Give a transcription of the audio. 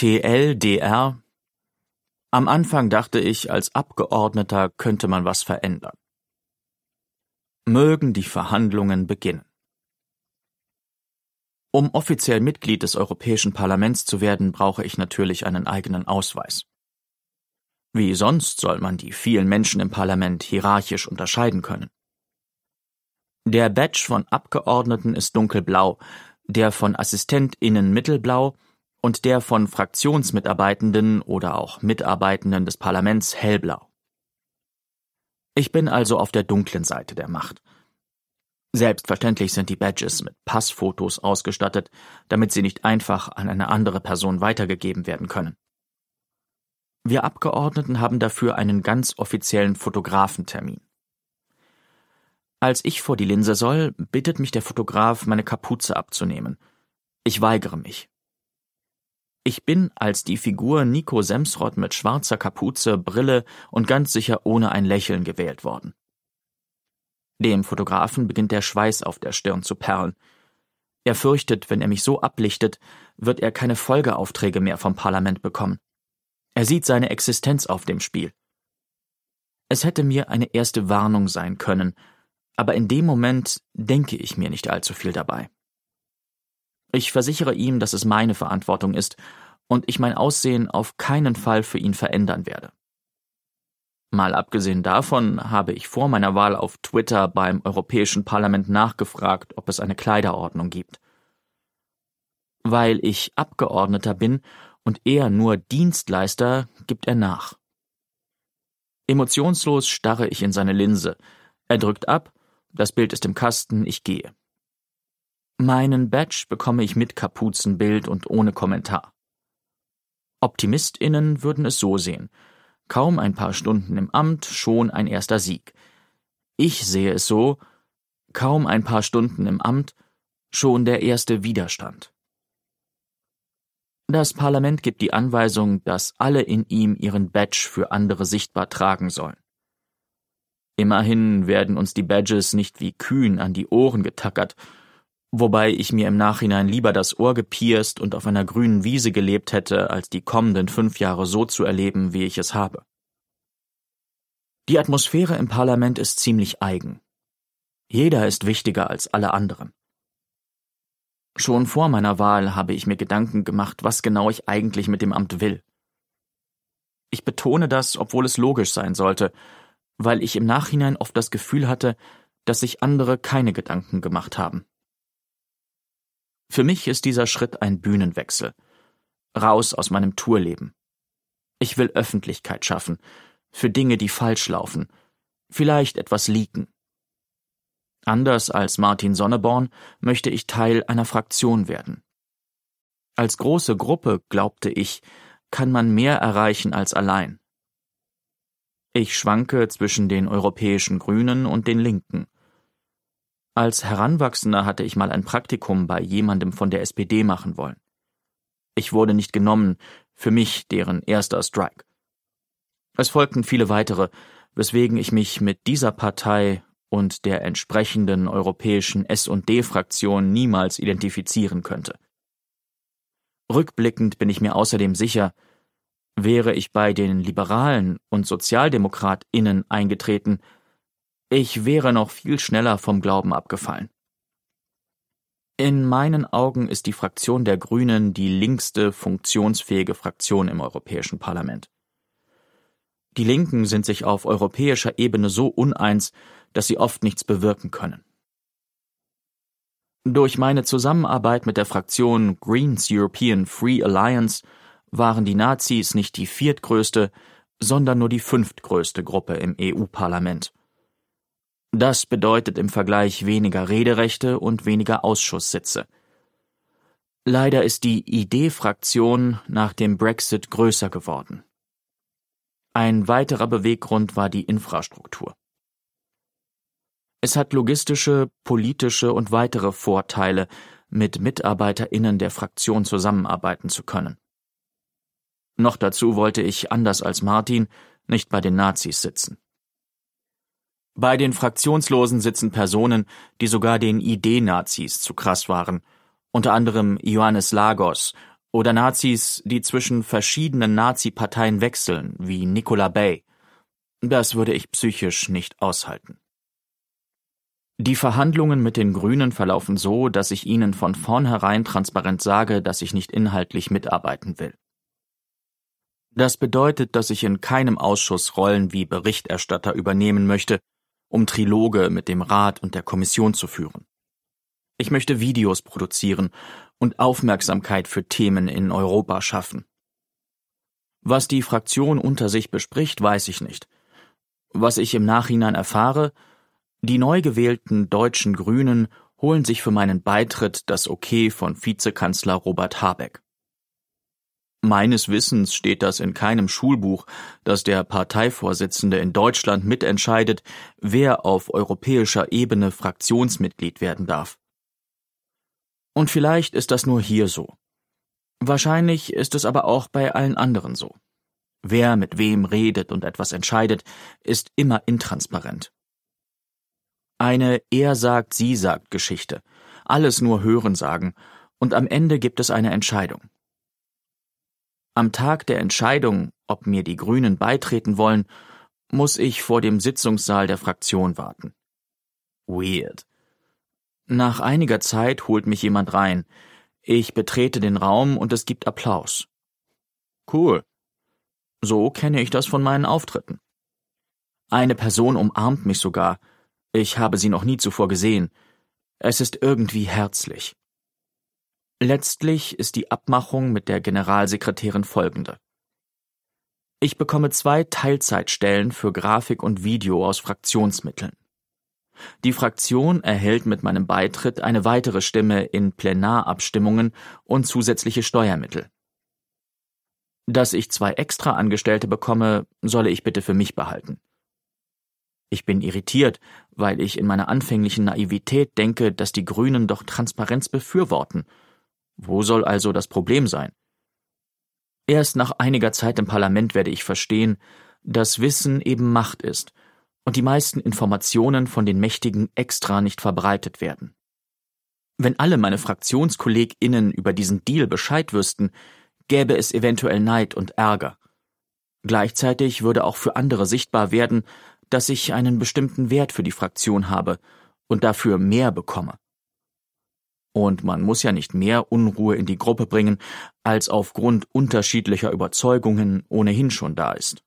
TLDR. Am Anfang dachte ich, als Abgeordneter könnte man was verändern. Mögen die Verhandlungen beginnen. Um offiziell Mitglied des Europäischen Parlaments zu werden, brauche ich natürlich einen eigenen Ausweis. Wie sonst soll man die vielen Menschen im Parlament hierarchisch unterscheiden können? Der Badge von Abgeordneten ist dunkelblau, der von AssistentInnen mittelblau und der von Fraktionsmitarbeitenden oder auch Mitarbeitenden des Parlaments hellblau. Ich bin also auf der dunklen Seite der Macht. Selbstverständlich sind die Badges mit Passfotos ausgestattet, damit sie nicht einfach an eine andere Person weitergegeben werden können. Wir Abgeordneten haben dafür einen ganz offiziellen Fotografentermin. Als ich vor die Linse soll, bittet mich der Fotograf, meine Kapuze abzunehmen. Ich weigere mich. Ich bin als die Figur Nico Semsrott mit schwarzer Kapuze, Brille und ganz sicher ohne ein Lächeln gewählt worden. Dem Fotografen beginnt der Schweiß auf der Stirn zu perlen. Er fürchtet, wenn er mich so ablichtet, wird er keine Folgeaufträge mehr vom Parlament bekommen. Er sieht seine Existenz auf dem Spiel. Es hätte mir eine erste Warnung sein können, aber in dem Moment denke ich mir nicht allzu viel dabei. Ich versichere ihm, dass es meine Verantwortung ist und ich mein Aussehen auf keinen Fall für ihn verändern werde. Mal abgesehen davon habe ich vor meiner Wahl auf Twitter beim Europäischen Parlament nachgefragt, ob es eine Kleiderordnung gibt. Weil ich Abgeordneter bin und er nur Dienstleister, gibt er nach. Emotionslos starre ich in seine Linse. Er drückt ab, das Bild ist im Kasten, ich gehe. Meinen Badge bekomme ich mit Kapuzenbild und ohne Kommentar. OptimistInnen würden es so sehen. Kaum ein paar Stunden im Amt, schon ein erster Sieg. Ich sehe es so, kaum ein paar Stunden im Amt, schon der erste Widerstand. Das Parlament gibt die Anweisung, dass alle in ihm ihren Badge für andere sichtbar tragen sollen. Immerhin werden uns die Badges nicht wie Kühen an die Ohren getackert, wobei ich mir im Nachhinein lieber das Ohr gepierst und auf einer grünen Wiese gelebt hätte, als die kommenden 5 Jahre so zu erleben, wie ich es habe. Die Atmosphäre im Parlament ist ziemlich eigen. Jeder ist wichtiger als alle anderen. Schon vor meiner Wahl habe ich mir Gedanken gemacht, was genau ich eigentlich mit dem Amt will. Ich betone das, obwohl es logisch sein sollte, weil ich im Nachhinein oft das Gefühl hatte, dass sich andere keine Gedanken gemacht haben. Für mich ist dieser Schritt ein Bühnenwechsel. Raus aus meinem Tourleben. Ich will Öffentlichkeit schaffen, für Dinge, die falsch laufen, vielleicht etwas leaken. Anders als Martin Sonneborn möchte ich Teil einer Fraktion werden. Als große Gruppe, glaubte ich, kann man mehr erreichen als allein. Ich schwanke zwischen den europäischen Grünen und den Linken. Als Heranwachsender hatte ich mal ein Praktikum bei jemandem von der SPD machen wollen. Ich wurde nicht genommen, für mich deren erster Strike. Es folgten viele weitere, weswegen ich mich mit dieser Partei und der entsprechenden europäischen S&D-Fraktion niemals identifizieren könnte. Rückblickend bin ich mir außerdem sicher, wäre ich bei den Liberalen und SozialdemokratInnen eingetreten, ich wäre noch viel schneller vom Glauben abgefallen. In meinen Augen ist die Fraktion der Grünen die linkste funktionsfähige Fraktion im Europäischen Parlament. Die Linken sind sich auf europäischer Ebene so uneins, dass sie oft nichts bewirken können. Durch meine Zusammenarbeit mit der Fraktion Greens European Free Alliance waren die Nazis nicht die viertgrößte, sondern nur die 5. größte Gruppe im EU-Parlament. Das bedeutet im Vergleich weniger Rederechte und weniger Ausschusssitze. Leider ist die ID-Fraktion nach dem Brexit größer geworden. Ein weiterer Beweggrund war die Infrastruktur. Es hat logistische, politische und weitere Vorteile, mit MitarbeiterInnen der Fraktion zusammenarbeiten zu können. Noch dazu wollte ich, anders als Martin, nicht bei den Nazis sitzen. Bei den Fraktionslosen sitzen Personen, die sogar den ID-Nazis zu krass waren, unter anderem Ioannis Lagos Oder Nazis, die zwischen verschiedenen Nazi-Parteien wechseln, wie Nicola Bay. Das würde ich psychisch nicht aushalten. Die Verhandlungen mit den Grünen verlaufen so, dass ich ihnen von vornherein transparent sage, dass ich nicht inhaltlich mitarbeiten will. Das bedeutet, dass ich in keinem Ausschuss Rollen wie Berichterstatter übernehmen möchte, um Triloge mit dem Rat und der Kommission zu führen. Ich möchte Videos produzieren und Aufmerksamkeit für Themen in Europa schaffen. Was die Fraktion unter sich bespricht, weiß ich nicht. Was ich im Nachhinein erfahre: Die neu gewählten deutschen Grünen holen sich für meinen Beitritt das Okay von Vizekanzler Robert Habeck. Meines Wissens steht das in keinem Schulbuch, dass der Parteivorsitzende in Deutschland mitentscheidet, wer auf europäischer Ebene Fraktionsmitglied werden darf. Und vielleicht ist das nur hier so. Wahrscheinlich ist es aber auch bei allen anderen so. Wer mit wem redet und etwas entscheidet, ist immer intransparent. Eine Er sagt, sie sagt Geschichte. Alles nur Hörensagen, und am Ende gibt es eine Entscheidung. Am Tag der Entscheidung, ob mir die Grünen beitreten wollen, muss ich vor dem Sitzungssaal der Fraktion warten. Weird. Nach einiger Zeit holt mich jemand rein. Ich betrete den Raum und es gibt Applaus. Cool. So kenne ich das von meinen Auftritten. Eine Person umarmt mich sogar. Ich habe sie noch nie zuvor gesehen. Es ist irgendwie herzlich. Letztlich ist die Abmachung mit der Generalsekretärin folgende: Ich bekomme 2 Teilzeitstellen für Grafik und Video aus Fraktionsmitteln. Die Fraktion erhält mit meinem Beitritt eine weitere Stimme in Plenarabstimmungen und zusätzliche Steuermittel. Dass ich 2 Extraangestellte bekomme, solle ich bitte für mich behalten. Ich bin irritiert, weil ich in meiner anfänglichen Naivität denke, dass die Grünen doch Transparenz befürworten. Wo soll also das Problem sein? Erst nach einiger Zeit im Parlament werde ich verstehen, dass Wissen eben Macht ist und die meisten Informationen von den Mächtigen extra nicht verbreitet werden. Wenn alle meine FraktionskollegInnen über diesen Deal Bescheid wüssten, gäbe es eventuell Neid und Ärger. Gleichzeitig würde auch für andere sichtbar werden, dass ich einen bestimmten Wert für die Fraktion habe und dafür mehr bekomme. Und man muss ja nicht mehr Unruhe in die Gruppe bringen, als aufgrund unterschiedlicher Überzeugungen ohnehin schon da ist.